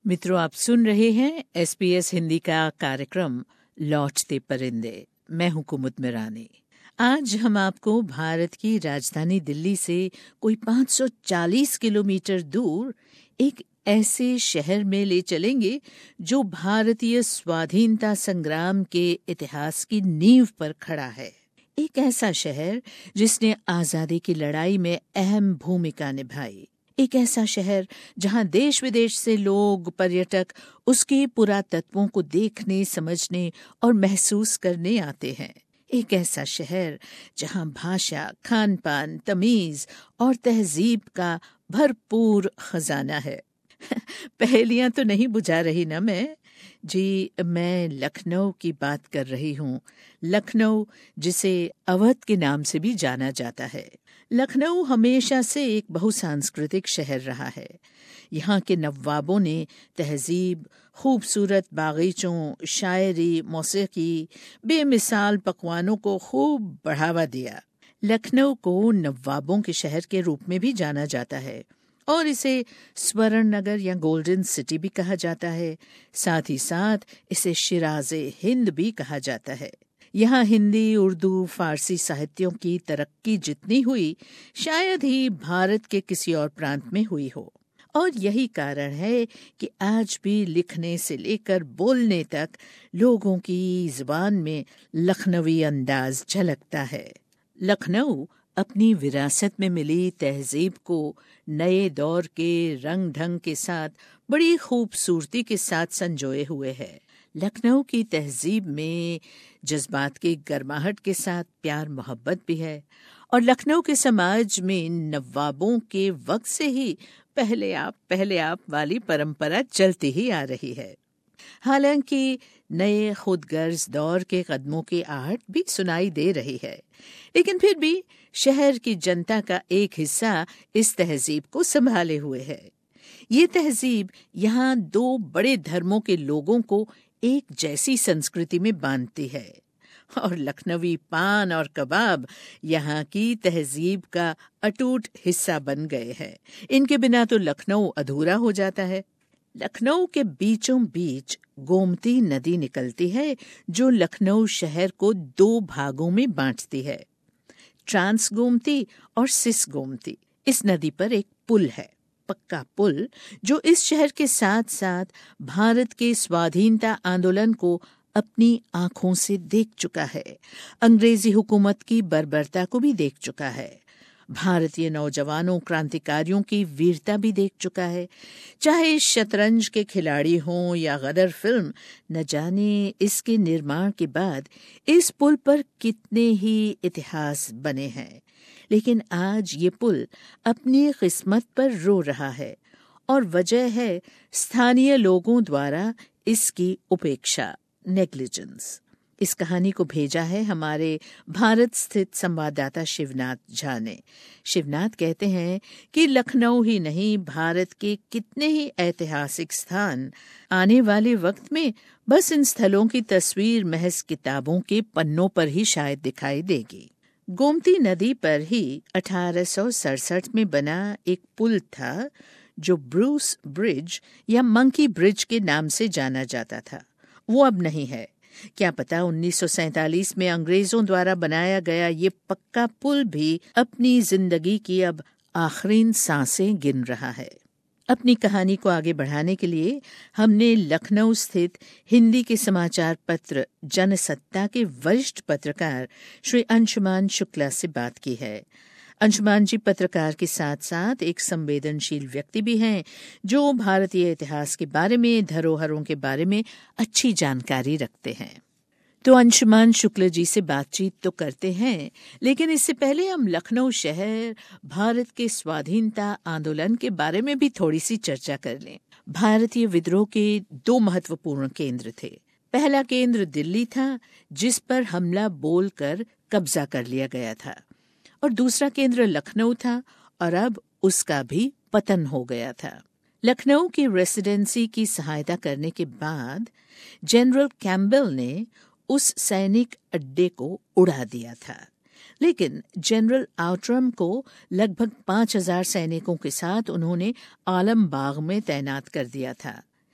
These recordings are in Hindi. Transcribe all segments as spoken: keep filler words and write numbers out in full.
मित्रों, आप सुन रहे हैं एसबीएस हिंदी का कार्यक्रम लौटते परिंदे। मैं हूं कुमुद मिरानी। आज हम आपको भारत की राजधानी दिल्ली से कोई पाँच सौ चालीस किलोमीटर दूर एक ऐसे शहर में ले चलेंगे जो भारतीय स्वाधीनता संग्राम के इतिहास की नींव पर खड़ा है। एक ऐसा शहर जिसने आजादी की लड़ाई में अहम भूमिका निभाई। एक ऐसा शहर जहां देश विदेश से लोग, पर्यटक उसके पुरातत्वों को देखने, समझने और महसूस करने आते हैं। एक ऐसा शहर जहां भाषा, खान पान, तमीज और तहजीब का भरपूर खजाना है। पहेलियां तो नहीं बुझा रही ना मैं जी, मैं लखनऊ की बात कर रही हूँ। लखनऊ, जिसे अवध के नाम से भी जाना जाता है। लखनऊ हमेशा से एक बहुसांस्कृतिक शहर रहा है। यहाँ के नवाबों ने तहजीब, खूबसूरत बागीचों, शायरी, मौसीकी, बेमिसाल पकवानों को खूब बढ़ावा दिया। लखनऊ को नवाबों के शहर के रूप में भी जाना जाता है और इसे स्वर्ण नगर या गोल्डन सिटी भी कहा जाता है। साथ ही साथ इसे शिराज़े हिंद भी कहा जाता है। यहाँ हिंदी, उर्दू, फारसी साहित्यों की तरक्की जितनी हुई, शायद ही भारत के किसी और प्रांत में हुई हो। और यही कारण है कि आज भी लिखने से लेकर बोलने तक लोगों की जुबान में लखनवी अंदाज झलकता है। लखनऊ अपनी विरासत में मिली तहजीब को नए दौर के रंग ढंग के साथ बड़ी खूबसूरती के साथ संजोए हुए है। लखनऊ की तहजीब में जज्बात की गर्माहट के साथ प्यार मोहब्बत भी है और लखनऊ के समाज में नवाबों के वक्त से ही पहले आप पहले आप वाली परंपरा चलती ही आ रही है। हालांकि नए खुदगर्ज दौर के कदमों की आहट भी सुनाई दे रही है, लेकिन फिर भी शहर की जनता का एक हिस्सा इस तहजीब को संभाले हुए है। ये तहजीब यहाँ दो बड़े धर्मों के लोगों को एक जैसी संस्कृति में बांधती है और लखनवी पान और कबाब यहाँ की तहजीब का अटूट हिस्सा बन गए हैं। इनके बिना तो लखनऊ अधूरा हो जाता है। लखनऊ के बीचों बीच गोमती नदी निकलती है जो लखनऊ शहर को दो भागों में बांटती है, ट्रांस गोमती और सिस गोमती। इस नदी पर एक पुल है, पक्का पुल, जो इस शहर के साथ साथ भारत के स्वाधीनता आंदोलन को अपनी आंखों से देख चुका है, अंग्रेजी हुकूमत की बर्बरता को भी देख चुका है, भारतीय नौजवानों, क्रांतिकारियों की वीरता भी देख चुका है। चाहे शतरंज के खिलाड़ी हों या गदर फिल्म, न जाने इसके निर्माण के बाद इस पुल पर कितने ही इतिहास बने हैं। लेकिन आज ये पुल अपनी किस्मत पर रो रहा है और वजह है स्थानीय लोगों द्वारा इसकी उपेक्षा, नेग्लिजेंस। इस कहानी को भेजा है हमारे भारत स्थित संवाददाता शिवनाथ झा ने। शिवनाथ कहते हैं कि लखनऊ ही नहीं, भारत के कितने ही ऐतिहासिक स्थान आने वाले वक्त में बस इन स्थलों की तस्वीर महज किताबों के पन्नों पर ही शायद दिखाई देगी। गोमती नदी पर ही अठारह सौ सड़सठ में बना एक पुल था जो ब्रूस ब्रिज या मंकी ब्रिज के नाम से जाना जाता था। वो अब नहीं है। क्या पता उन्नीस सौ सैंतालीस में अंग्रेजों द्वारा बनाया गया ये पक्का पुल भी अपनी जिंदगी की अब आखिरी सांसें गिन रहा है। अपनी कहानी को आगे बढ़ाने के लिए हमने लखनऊ स्थित हिंदी के समाचार पत्र जनसत्ता के वरिष्ठ पत्रकार श्री अंशुमान शुक्ला से बात की है। अंशुमान जी पत्रकार के साथ साथ एक संवेदनशील व्यक्ति भी हैं जो भारतीय इतिहास के बारे में, धरोहरों के बारे में अच्छी जानकारी रखते हैं। तो अंशुमान शुक्ला जी से बातचीत तो करते हैं, लेकिन इससे पहले हम लखनऊ शहर, भारत के स्वाधीनता आंदोलन के बारे में भी थोड़ी सी चर्चा कर लें। भारतीय विद्रोह के दो महत्वपूर्ण केंद्र थे। पहला केंद्र दिल्ली था, जिस पर हमला बोलकर कब्जा कर लिया गया था, और दूसरा केंद्र लखनऊ था और अब उसका भी पतन हो गया था। लखनऊ की रेसिडेंसी की सहायता करने के बाद जनरल कैम्पबेल ने उस सैनिक अड्डे को उड़ा दिया था, लेकिन जनरल आउटरम को लगभग पांच हजार सैनिकों के साथ उन्होंने आलमबाग में तैनात कर दिया था।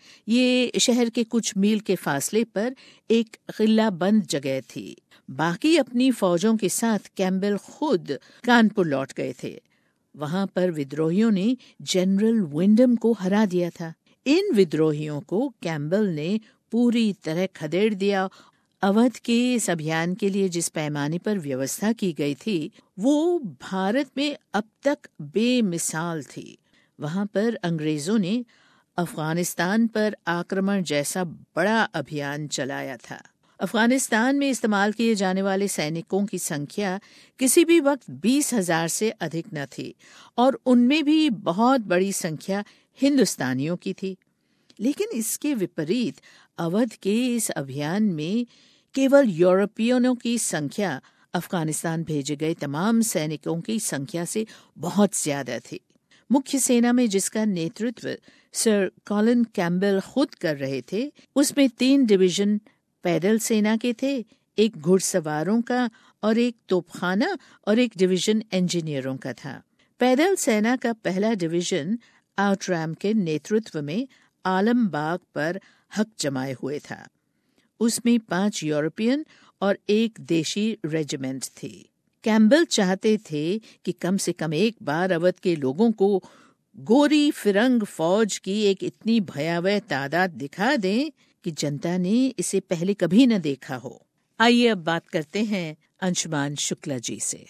ये शहर के कुछ मील के फासले पर एक किला बंद जगह थी। बाकी अपनी फौजों के साथ कैम्पबेल खुद कानपुर लौट गए थे। वहां पर विद्रोहियों ने जनरल विंडम को हरा दिया था। इन विद्रोहियों को कैम्पबेल ने पूरी तरह खदेड़ दिया। अवध के इस अभियान के लिए जिस पैमाने पर व्यवस्था की गई थी, वो भारत में अब तक बेमिसाल थी। वहां पर अंग्रेजों ने अफगानिस्तान पर आक्रमण जैसा बड़ा अभियान चलाया था। अफगानिस्तान में इस्तेमाल किए जाने वाले सैनिकों की संख्या किसी भी वक्त बीस हजार से अधिक न थी और उनमें भी बहुत बड़ी संख्या हिंदुस्तानियों की थी। लेकिन इसके विपरीत अवध के इस अभियान में केवल यूरोपियनों की संख्या अफगानिस्तान भेजे गए तमाम सैनिकों की संख्या से बहुत ज्यादा थी। मुख्य सेना में जिसका नेतृत्व सर कॉलिन कैम्पबेल खुद कर रहे थे, उसमें तीन डिवीजन पैदल सेना के थे, एक घुड़सवारों का और एक तोपखाना और एक डिवीजन इंजीनियरों का था। पैदल सेना का पहला डिवीजन आउटरैम के नेतृत्व में आलमबाग पर हक जमाए हुए था। उसमें पांच यूरोपियन और एक देशी रेजिमेंट थी। कैम्पबेल चाहते थे कि कम से कम एक बार अवध के लोगों को गोरी फिरंग फौज की एक इतनी भयावह तादाद दिखा दें कि जनता ने इसे पहले कभी न देखा हो। आइए अब बात करते हैं अंशुमान शुक्ला जी से।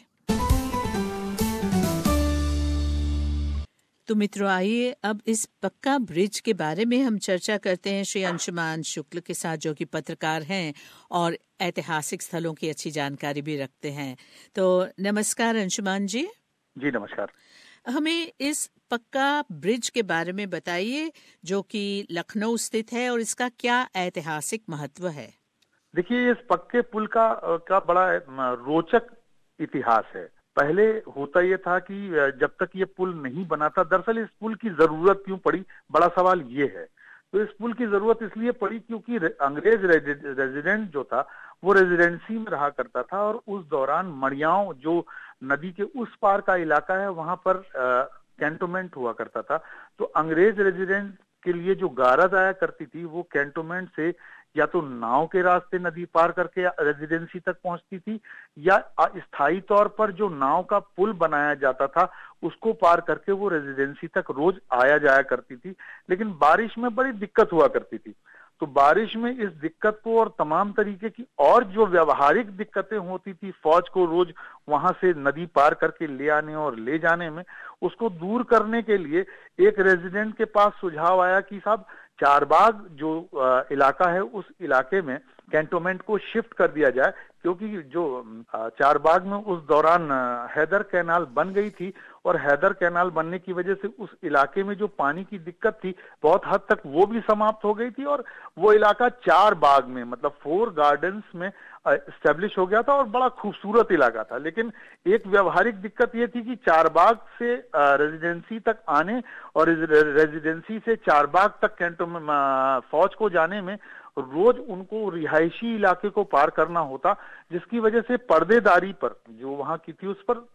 तो मित्रों, आइए अब इस पक्का ब्रिज के बारे में हम चर्चा करते हैं श्री अंशुमान शुक्ल के साथ, जो कि पत्रकार हैं और ऐतिहासिक स्थलों की अच्छी जानकारी भी रखते हैं। तो नमस्कार अंशुमान जी। जी नमस्कार। हमें इस पक्का ब्रिज के बारे में बताइए, जो कि लखनऊ स्थित है और इसका क्या ऐतिहासिक महत्व है। देखिए, इस पक्के पुल का का बड़ा रोचक इतिहास है। पहले होता ये था कि जब तक ये पुल नहीं बना था, दरअसल इस पुल की जरूरत क्यों पड़ी, बड़ा सवाल ये है। तो इस पुल की जरूरत इसलिए पड़ी क्योंकि अंग्रेज रेजिडेंट जो था वो रेजिडेंसी में रहा करता था और उस दौरान मड़ियाओं, जो नदी के उस पार का इलाका है, वहां पर कैंटोनमेंट हुआ करता था। तो अंग्रेज रेजिडेंट के लिए जो गारद आया करती थी, वो कैंटोनमेंट से या तो नाव के रास्ते नदी पार करके रेजिडेंसी तक पहुंचती थी, या स्थायी तौर पर जो नाव का पुल बनाया जाता था उसको पार करके वो रेजिडेंसी तक रोज आया जाया करती थी। लेकिन बारिश में बड़ी दिक्कत हुआ करती थी। तो बारिश में इस दिक्कत को और तमाम तरीके की और जो व्यावहारिक दिक्कतें होती थी फौज को रोज वहां से नदी पार करके ले आने और ले जाने में, उसको दूर करने के लिए एक रेजिडेंट के पास सुझाव आया कि साहब, चारबाग जो इलाका है उस इलाके में कैंटोनमेंट को शिफ्ट कर दिया जाए, क्योंकि जो चारबाग में उस दौरान हैदर कैनाल बन गई थी और हैदर कैनाल बनने की वजह से उस इलाके में जो पानी की दिक्कत थी बहुत हद तक वो भी समाप्त हो गई थी और वो इलाका चार बाग में, मतलब फोर गार्डन्स में एस्टेब्लिश हो गया था और बड़ा खूबसूरत इलाका था। लेकिन एक व्यवहारिक दिक्कत ये थी कि चारबाग से रेजिडेंसी तक आने और रेजिडेंसी से चारबाग तक कैंटोनमेंट फौज को जाने में रोज उनको रिहायशी इलाके को पार करना होता, जिसकी वजह से पर्देदारी पर जो वहां की थी उस पर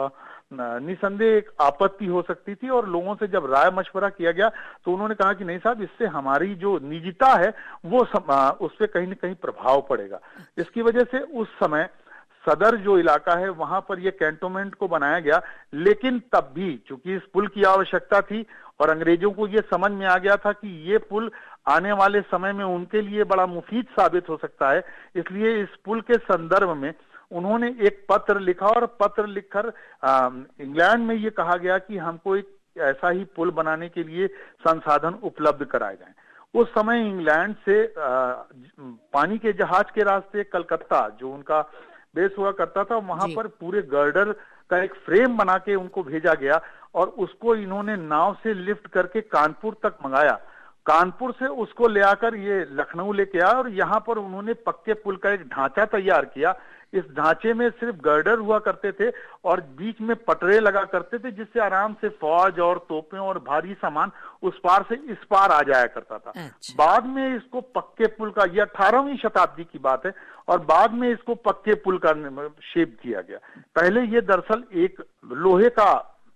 निसंदेह एक आपत्ति हो सकती थी। और लोगों से जब राय मशवरा किया गया तो उन्होंने कहा कि नहीं साहब, इससे हमारी जो निजता है वो उस पर कहीं न कहीं प्रभाव पड़ेगा। इसकी वजह से उस समय सदर जो इलाका है वहां पर यह कैंटोनमेंट को बनाया गया। लेकिन तब भी चूंकि इस पुल की आवश्यकता थी और अंग्रेजों को यह समझ में आ गया था कि ये पुल आने वाले समय में उनके लिए बड़ा मुफीद साबित हो सकता है, इसलिए इस पुल के संदर्भ में उन्होंने एक पत्र लिखा और पत्र लिखकर इंग्लैंड में ये कहा गया कि हमको एक ऐसा ही पुल बनाने के लिए संसाधन उपलब्ध कराए जाएं। उस समय इंग्लैंड से आ, पानी के जहाज के रास्ते कलकत्ता, जो उनका बेस हुआ करता था, वहां पर पूरे गर्डर का एक फ्रेम बना के उनको भेजा गया और उसको इन्होंने नाव से लिफ्ट करके कानपुर तक मंगाया। कानपुर से उसको ले आकर ये लखनऊ लेके आया और यहाँ पर उन्होंने पक्के पुल का एक ढांचा तैयार किया। इस ढांचे में सिर्फ गर्डर हुआ करते थे और बीच में पटरे लगा करते थे, जिससे आराम से फौज और तोपें और भारी सामान उस पार से इस पार आ जाया करता था। अच्छा। बाद में इसको पक्के पुल का, यह अठारहवीं शताब्दी की बात है, और बाद में इसको पक्के पुल का शेप किया गया। पहले ये दरअसल एक लोहे का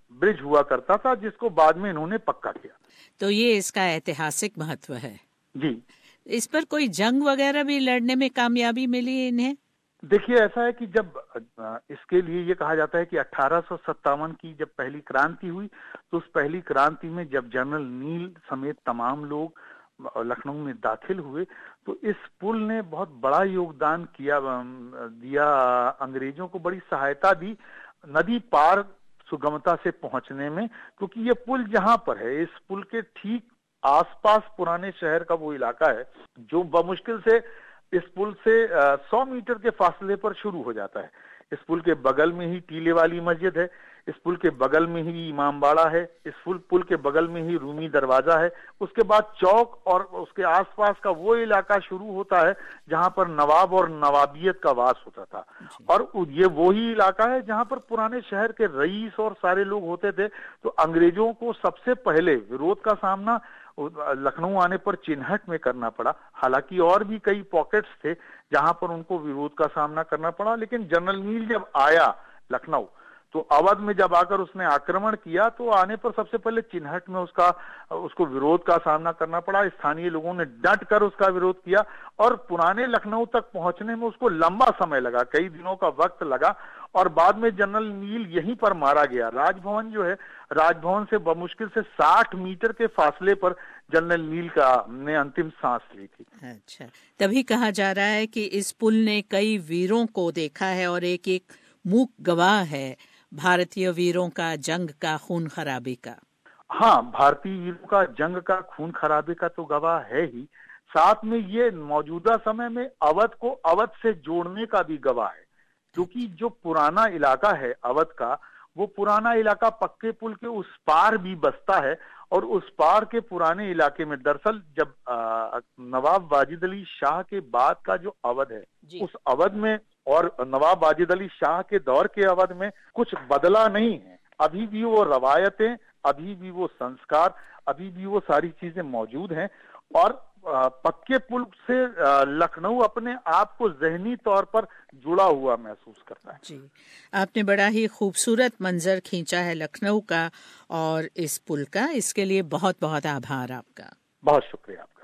ब्रिज हुआ करता था, जिसको बाद में इन्होंने पक्का किया। तो ये इसका ऐतिहासिक महत्व है जी। इस पर कोई जंग वगैरह भी लड़ने में कामयाबी मिली इन्हें? देखिए, ऐसा है कि जब इसके लिए ये कहा जाता है कि अठारह सौ सत्तावन की जब पहली क्रांति हुई, तो उस पहली क्रांति में जब जनरल नील समेत तमाम लोग लखनऊ में दाखिल हुए, तो इस पुल ने बहुत बड़ा योगदान किया दिया, अंग्रेजों को बड़ी सहायता दी नदी पार सुगमता से पहुंचने में। क्योंकि ये पुल जहां पर है, इस पुल के ठीक आसपास पुराने शहर का वो इलाका है जो बमुश्किल से इस पुल से सौ मीटर के फासले पर शुरू हो जाता है। इस पुल के बगल में ही टीले वाली मस्जिद है, इस पुल के बगल में ही इमामबाड़ा है, इस पुल पुल के बगल में ही रूमी दरवाजा है। उसके बाद चौक और उसके आसपास का वो इलाका शुरू होता है जहां पर नवाब और नवाबियत का वास होता था। और ये वो ही इलाका है जहां पर पुराने शहर के रईस और सारे लोग होते थे। तो अंग्रेजों को सबसे पहले विरोध का सामना लखनऊ आने पर चिन्हट में करना पड़ा। हालांकि और भी कई पॉकेट्स थे जहां पर उनको विरोध का सामना करना पड़ा, लेकिन जनरल नील जब आया लखनऊ, तो अवध में जब आकर उसने आक्रमण किया, तो आने पर सबसे पहले चिन्हट में उसका उसको विरोध का सामना करना पड़ा। स्थानीय लोगों ने डट कर उसका विरोध किया और पुराने लखनऊ तक पहुंचने में उसको लंबा समय लगा, कई दिनों का वक्त लगा। और बाद में जनरल नील यहीं पर मारा गया। राजभवन जो है, राजभवन से बमुश्किल से साठ मीटर के फासले पर जनरल नील का ने अंतिम सांस ली थी। अच्छा, तभी कहा जा रहा है कि इस पुल ने कई वीरों को देखा है और एक एक मूक गवाह है भारतीय वीरों का जंग का, खून खराबे का। हाँ, भारतीय वीरों का जंग का, खून खराबे का तो गवाह है ही, साथ में ये मौजूदा समय में अवध को अवध से जोड़ने का भी गवाह है। क्योंकि जो पुराना इलाका है अवध का, वो पुराना इलाका पक्के पुल के उस पार भी बसता है। और उस पार के पुराने इलाके में दरअसल जब आ, नवाब वाजिद अली शाह के बाद का जो अवध है, उस अवध में और नवाब वाजिद अली शाह के दौर के अवध में कुछ बदला नहीं है। अभी भी वो रवायतें, अभी भी वो संस्कार, अभी भी वो सारी चीजें मौजूद हैं। और पक्के पुल से लखनऊ अपने आप को ज़हनी तौर पर जुड़ा हुआ महसूस करता है। जी, आपने बड़ा ही खूबसूरत मंजर खींचा है लखनऊ का और इस पुल का। इसके लिए बहुत बहुत आभार आपका। बहुत शुक्रिया आपका।